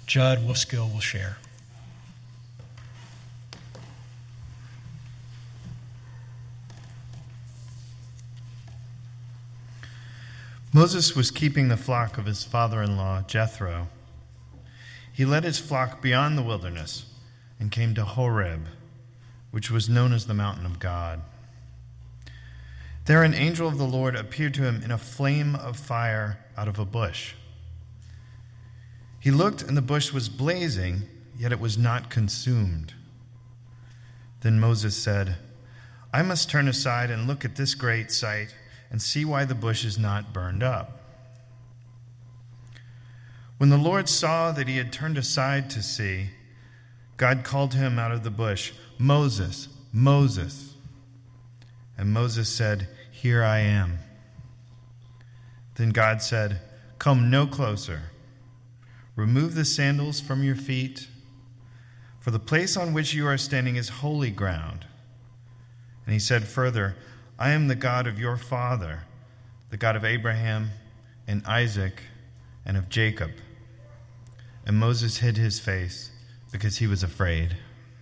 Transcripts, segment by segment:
Judd Wolfskill will share. Moses was keeping the flock of his father-in-law, Jethro. He led his flock beyond the wilderness and came to Horeb, which was known as the mountain of God. There an angel of the Lord appeared to him in a flame of fire out of a bush. He looked, and the bush was blazing, yet it was not consumed. Then Moses said, "I must turn aside and look at this great sight and see why the bush is not burned up." When the Lord saw that he had turned aside to see, God called to him out of the bush, "Moses, Moses." And Moses said, "Here I am." Then God said, "Come no closer. Remove the sandals from your feet, for the place on which you are standing is holy ground." And he said further, "I am the God of your father, the God of Abraham and Isaac and of Jacob." And Moses hid his face because he was afraid.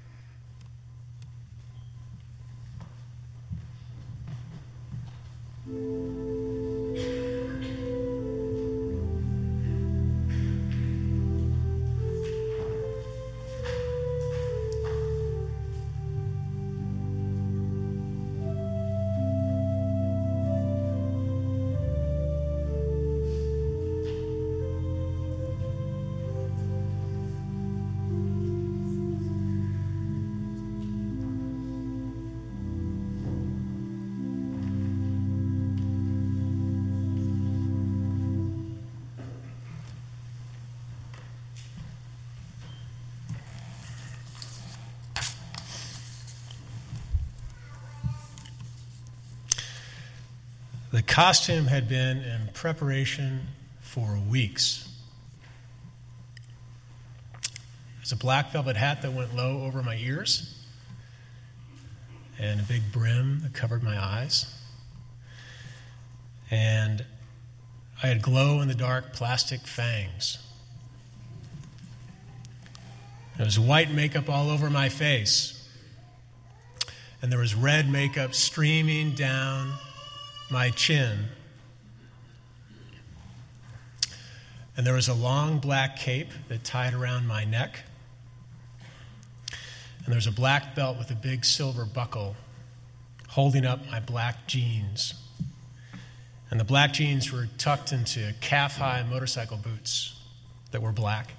The costume had been in preparation for weeks. There's a black velvet hat that went low over my ears and a big brim that covered my eyes. And I had glow-in-the-dark plastic fangs. There was white makeup all over my face. And there was red makeup streaming down my chin. And there was a long black cape that tied around my neck. And there was a black belt with a big silver buckle holding up my black jeans. And the black jeans were tucked into calf-high motorcycle boots that were black.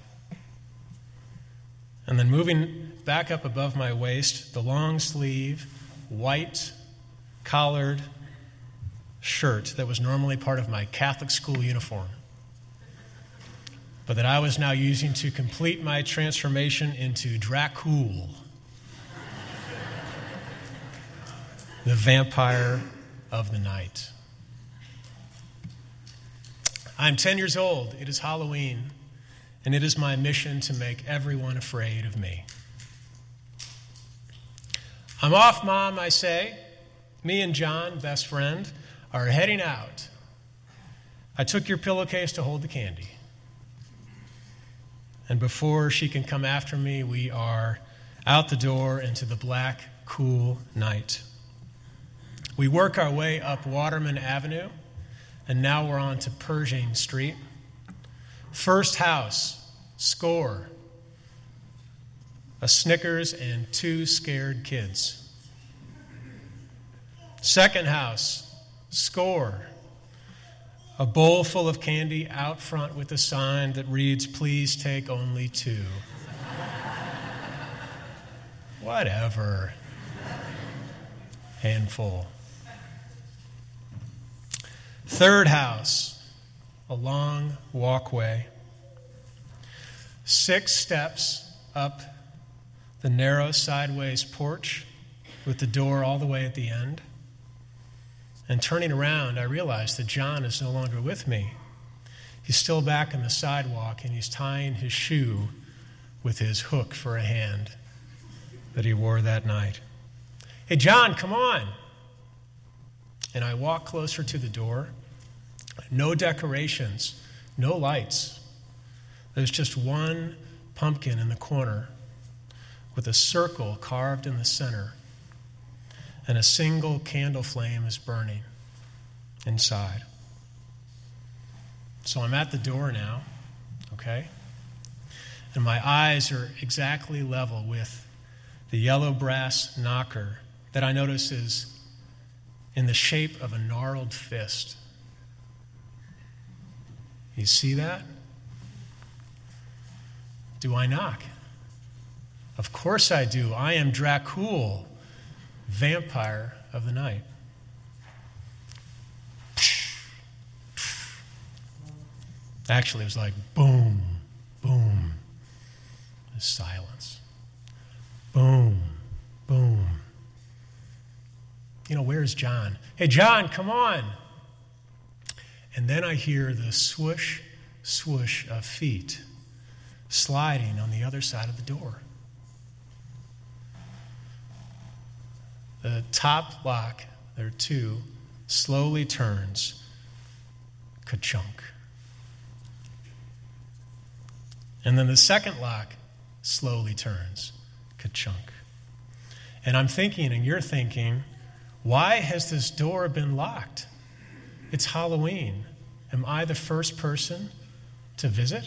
And then moving back up above my waist, the long sleeve, white, collared shirt that was normally part of my Catholic school uniform, but that I was now using to complete my transformation into Dracul, the vampire of the night. I'm 10 years old. It is Halloween, and it is my mission to make everyone afraid of me. "I'm off, Mom," I say. Me and John, best friend, are heading out. I took your pillowcase to hold the candy. And before she can come after me, we are out the door into the black, cool night. We work our way up Waterman Avenue, and now we're on to Pershing Street. First house, score. A Snickers and 2 scared kids. Second house, score. A bowl full of candy out front with a sign that reads, "Please take only 2." Whatever. Handful. Third house, a long walkway. 6 steps up the narrow sideways porch with the door all the way at the end. And turning around, I realized that John is no longer with me. He's still back on the sidewalk, and he's tying his shoe with his hook for a hand that he wore that night. "Hey, John, come on." And I walk closer to the door. No decorations, no lights. There's just one pumpkin in the corner with a circle carved in the center, and a single candle flame is burning inside. So I'm at the door now, okay? And my eyes are exactly level with the yellow brass knocker that I notice is in the shape of a gnarled fist. You see that? Do I knock? Of course I do. I am Dracul, vampire of the night. Actually, it was like boom, boom. There's silence. Boom, boom. You know, where's John? Hey, John, come on. And then I hear the swoosh, swoosh of feet sliding on the other side of the door. The top lock, there are two, slowly turns, ka-chunk. And then the second lock slowly turns, ka-chunk. And I'm thinking, and you're thinking, why has this door been locked? It's Halloween. Am I the first person to visit?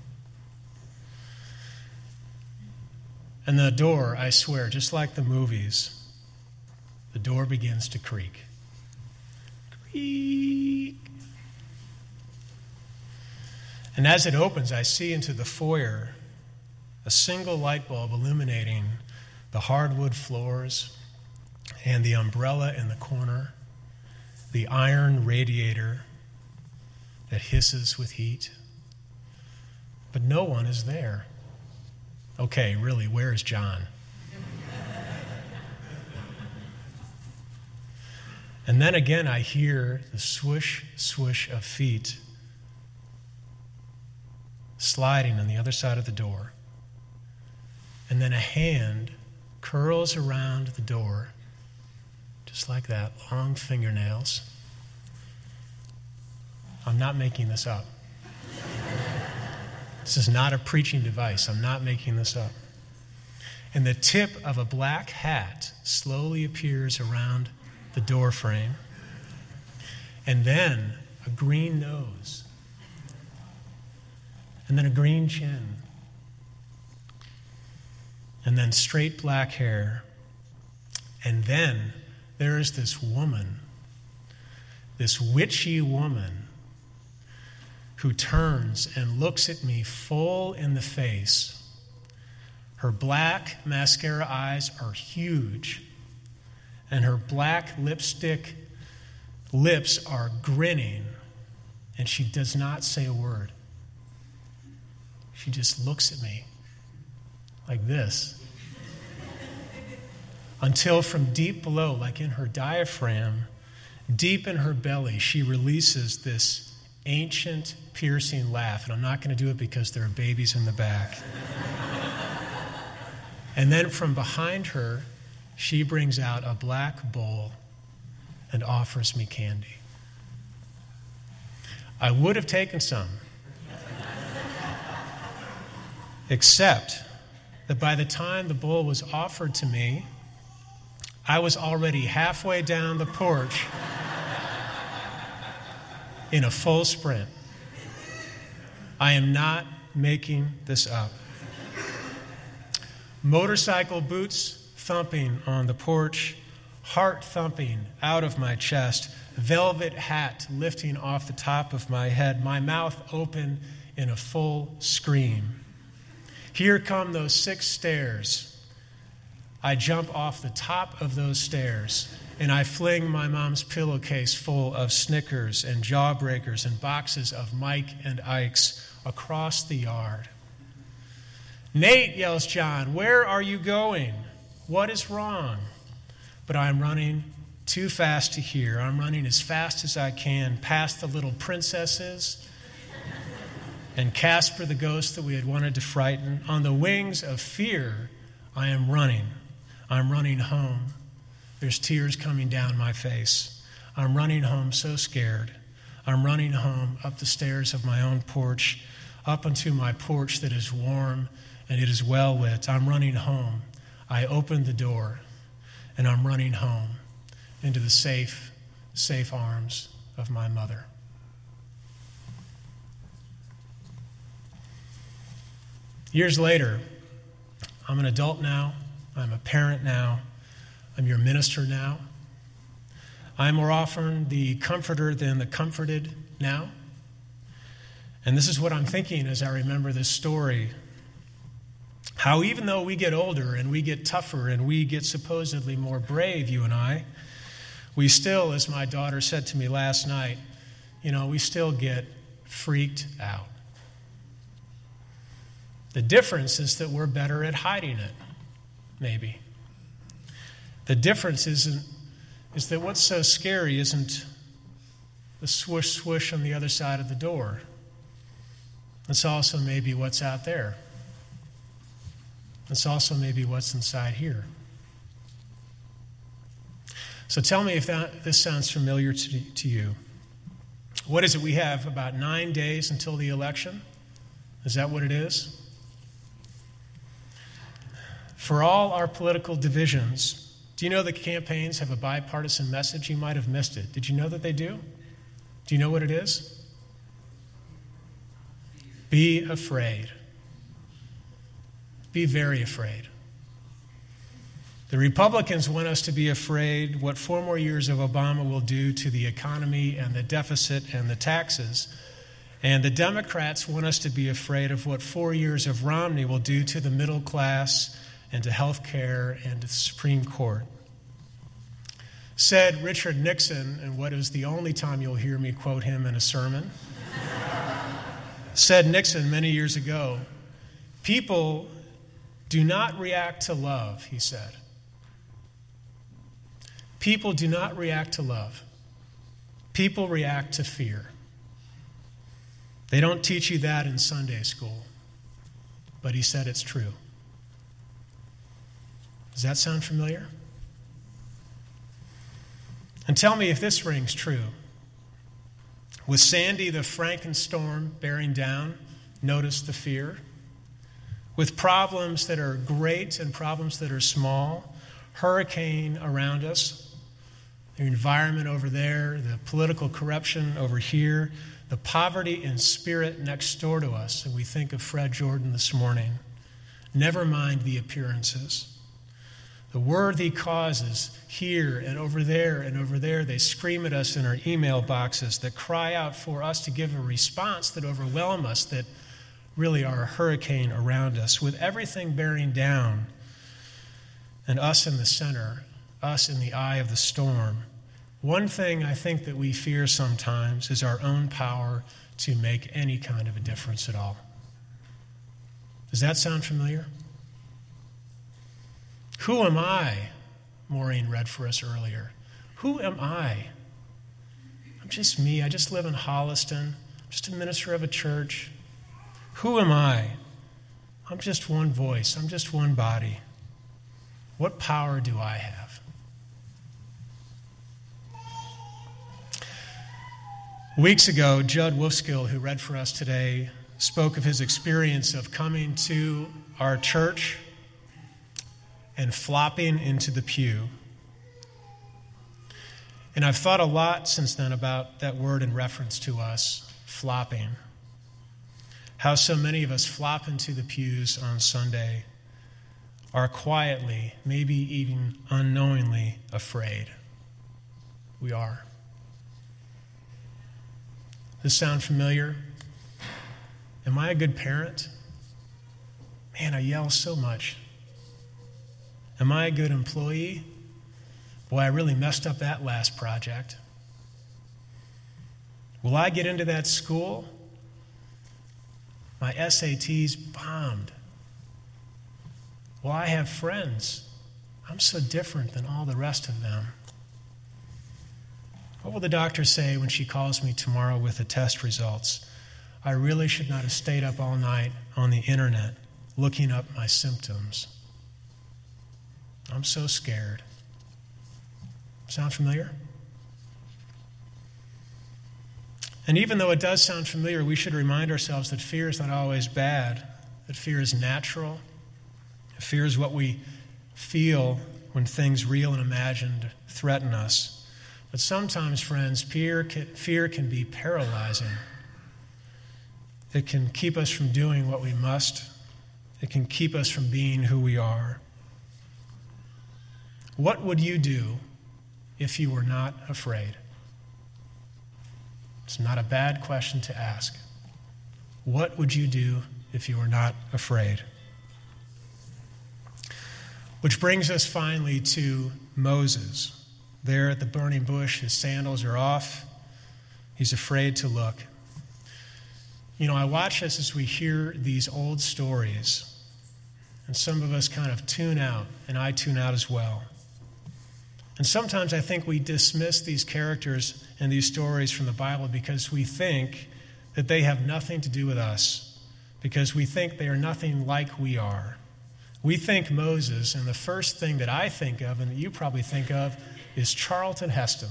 And the door, I swear, just like the movies, the door begins to creak. Creak. And as it opens, I see into the foyer a single light bulb illuminating the hardwood floors and the umbrella in the corner, the iron radiator that hisses with heat. But no one is there. Okay, really, where is John? And then again, I hear the swoosh, swoosh of feet sliding on the other side of the door. And then a hand curls around the door, just like that, long fingernails. I'm not making this up. This is not a preaching device. I'm not making this up. And the tip of a black hat slowly appears around the door frame. And then a green nose. And then a green chin. And then straight black hair. And then there is this woman, this witchy woman, who turns and looks at me full in the face. Her black mascara eyes are huge, and her black lipstick lips are grinning, and she does not say a word. She just looks at me like this. Until from deep below, like in her diaphragm, deep in her belly, she releases this ancient, piercing laugh. And I'm not going to do it because there are babies in the back. And then from behind her, she brings out a black bowl and offers me candy. I would have taken some, except that by the time the bowl was offered to me, I was already halfway down the porch in a full sprint. I am not making this up. Motorcycle boots thumping on the porch, heart thumping out of my chest, velvet hat lifting off the top of my head, my mouth open in a full scream. Here come those 6 stairs. I jump off the top of those stairs, and I fling my mom's pillowcase full of Snickers and Jawbreakers and boxes of Mike and Ike's across the yard. "Nate," yells John, "where are you going? What is wrong?" But I'm running too fast to hear. I'm running as fast as I can past the little princesses and Casper the ghost that we had wanted to frighten. On the wings of fear, I am running. I'm running home. There's tears coming down my face. I'm running home so scared. I'm running home up the stairs of my own porch, up onto my porch that is warm and it is well lit. I'm running home. I opened the door, and I'm running home into the safe arms of my mother. Years later, I'm an adult now. I'm a parent now. I'm your minister now. I'm more often the comforter than the comforted now. And this is what I'm thinking as I remember this story. How even though we get older and we get tougher and we get supposedly more brave, you and I, we still, as my daughter said to me last night, we still get freaked out. The difference is that we're better at hiding it, maybe. The difference is that what's so scary isn't the swoosh, swoosh on the other side of the door. It's also maybe what's out there. It's also maybe what's inside here. So tell me if this sounds familiar to you. What is it? We have about 9 days until the election. Is that what it is? For all our political divisions, do you know that campaigns have a bipartisan message? You might have missed it. Did you know that they do? Do you know what it is? Be afraid. Be very afraid. The Republicans want us to be afraid what 4 more years of Obama will do to the economy and the deficit and the taxes. And the Democrats want us to be afraid of what 4 years of Romney will do to the middle class and to health care and to the Supreme Court. Said Richard Nixon, and what is the only time you'll hear me quote him in a sermon, said Nixon many years ago, "People do not react to love," he said. People do not react to love. People react to fear. They don't teach you that in Sunday school, but he said it's true. Does that sound familiar? And tell me if this rings true. With Sandy the Frankenstorm bearing down, notice the fear. With problems that are great and problems that are small, hurricane around us, the environment over there, the political corruption over here, the poverty in spirit next door to us, and we think of Fred Jordan this morning. Never mind the appearances. The worthy causes here and over there and over there, they scream at us in our email boxes that cry out for us to give a response that overwhelm us, that really are a hurricane around us, with everything bearing down and us in the center, us in the eye of the storm. One thing I think that we fear sometimes is our own power to make any kind of a difference at all. Does that sound familiar? Who am I? Maureen read for us earlier. Who am I? I'm just me. I just live in Holliston. I'm just a minister of a church. Who am I? I'm just one voice. I'm just one body. What power do I have? Weeks ago, Judd Wolfskill, who read for us today, spoke of his experience of coming to our church and flopping into the pew. And I've thought a lot since then about that word in reference to us, flopping. How so many of us flop into the pews on Sunday, are quietly, maybe even unknowingly afraid. We are. Does this sound familiar? Am I a good parent? Man, I yell so much. Am I a good employee? Boy, I really messed up that last project. Will I get into that school? My SATs bombed. Will I have friends? I'm so different than all the rest of them. What will the doctor say when she calls me tomorrow with the test results? I really should not have stayed up all night on the internet looking up my symptoms. I'm so scared. Sound familiar? And even though it does sound familiar, we should remind ourselves that fear is not always bad. that fear is natural. Fear is what we feel when things real and imagined threaten us. But sometimes, friends, fear can be paralyzing. It can keep us from doing what we must. It can keep us from being who we are. What would you do if you were not afraid? It's not a bad question to ask. What would you do if you were not afraid? Which brings us finally to Moses. There at the burning bush, his sandals are off. He's afraid to look. I watch us as we hear these old stories, and some of us kind of tune out, and I tune out as well. And sometimes I think we dismiss these characters and these stories from the Bible because we think that they have nothing to do with us, because we think they are nothing like we are. We think Moses, and the first thing that I think of, and that you probably think of, is Charlton Heston.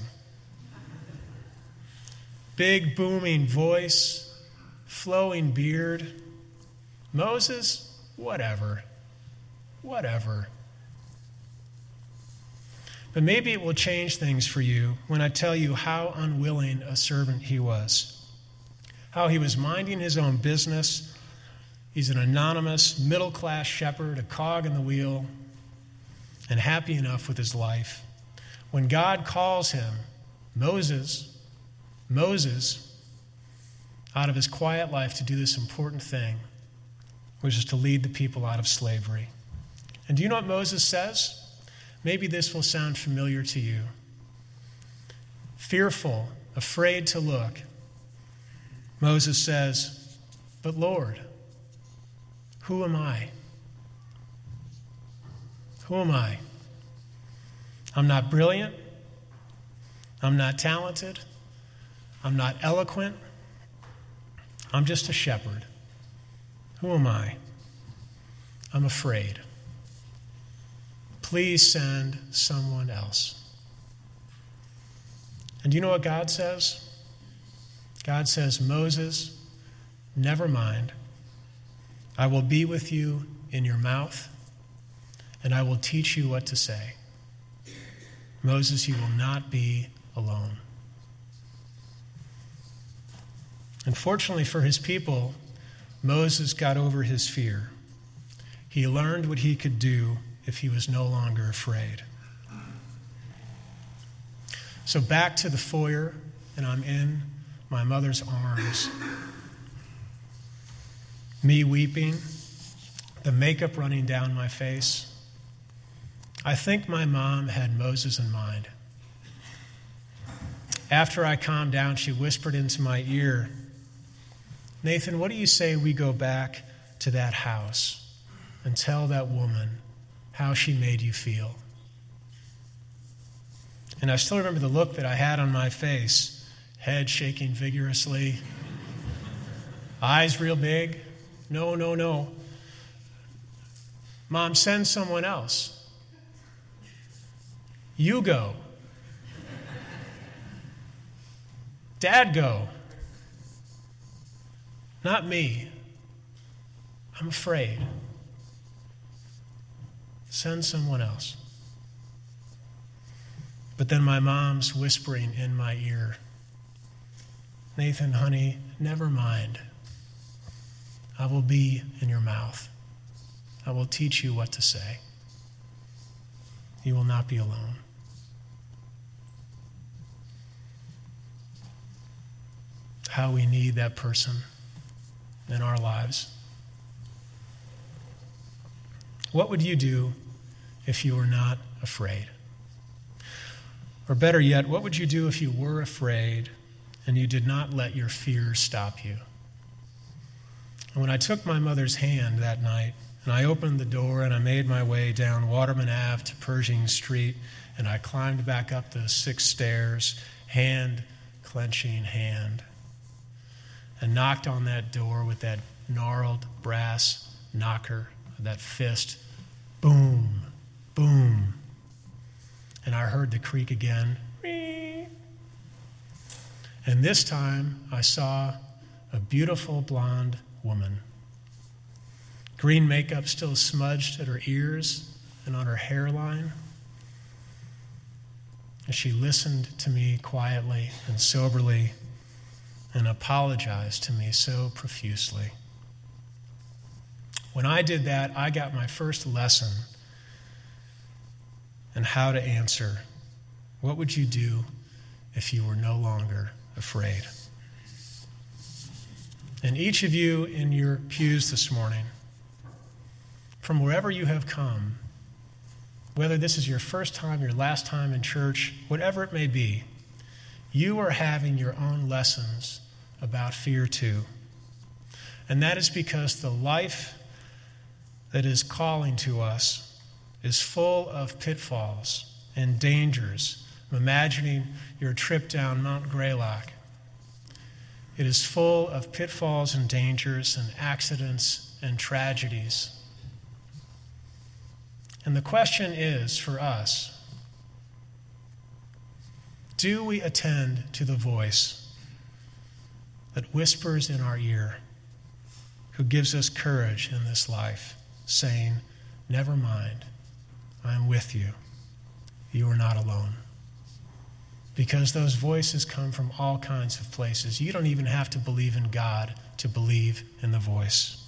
Big, booming voice, flowing beard. Moses, whatever. But maybe it will change things for you when I tell you how unwilling a servant he was. How he was minding his own business. He's an anonymous, middle-class shepherd, a cog in the wheel, and happy enough with his life. When God calls him, Moses, out of his quiet life to do this important thing, which is to lead the people out of slavery. And do you know what Moses says? Maybe this will sound familiar to you. Fearful, afraid to look, Moses says, "But Lord, who am I? Who am I? I'm not brilliant. I'm not talented. I'm not eloquent. I'm just a shepherd. Who am I? I'm afraid. Please send someone else." And do you know what God says? God says, "Moses, never mind. I will be with you in your mouth, and I will teach you what to say. Moses, you will not be alone." And fortunately for his people, Moses got over his fear. He learned what he could do if he was no longer afraid. So back to the foyer, and I'm in my mother's arms. Me weeping, the makeup running down my face. I think my mom had Moses in mind. After I calmed down, she whispered into my ear, "Nathan, what do you say we go back to that house and tell that woman how she made you feel?" And I still remember the look that I had on my face, head shaking vigorously, eyes real big. No. Mom, send someone else. You go. Dad, go. Not me. I'm afraid. Send someone else. But then my mom's whispering in my ear, "Nathan, honey, never mind. I will be in your mouth. I will teach you what to say. You will not be alone." How we need that person in our lives. What would you do if you were not afraid? Or better yet, what would you do if you were afraid and you did not let your fear stop you? And when I took my mother's hand that night, and I opened the door and I made my way down Waterman Ave to Pershing Street, and I climbed back up those 6 stairs, hand clenching hand, and knocked on that door with that gnarled brass knocker, that fist. Boom, boom. And I heard the creak again. And this time I saw a beautiful blonde woman green makeup still smudged at her ears and on her hairline. And she listened to me quietly and soberly and apologized to me so profusely. When I did that, I got my first lesson in how to answer, what would you do if you were no longer afraid? And each of you in your pews this morning, from wherever you have come, whether this is your first time, your last time in church, whatever it may be, you are having your own lessons about fear too. And that is because the life that is calling to us is full of pitfalls and dangers. I'm imagining your trip down Mount Greylock. It is full of pitfalls and dangers and accidents and tragedies. And the question is for us, do we attend to the voice that whispers in our ear, who gives us courage in this life, saying, never mind, I am with you. You are not alone. Because those voices come from all kinds of places. You don't even have to believe in God to believe in the voice.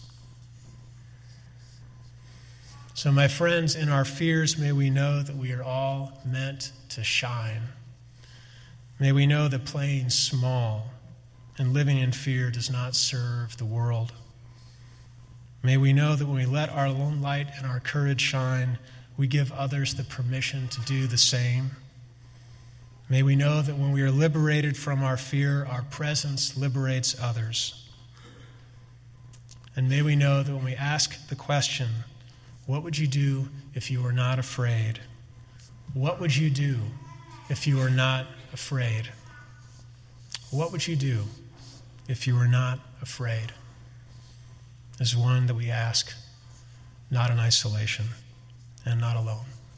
So, my friends, in our fears, may we know that we are all meant to shine. May we know that playing small and living in fear does not serve the world. May we know that when we let our own light and our courage shine, we give others the permission to do the same. May we know that when we are liberated from our fear, our presence liberates others. And may we know that when we ask the question, what would you do if you were not afraid? What would you do if you were not afraid? What would you do if you were not afraid? Is one that we ask, not in isolation and not alone.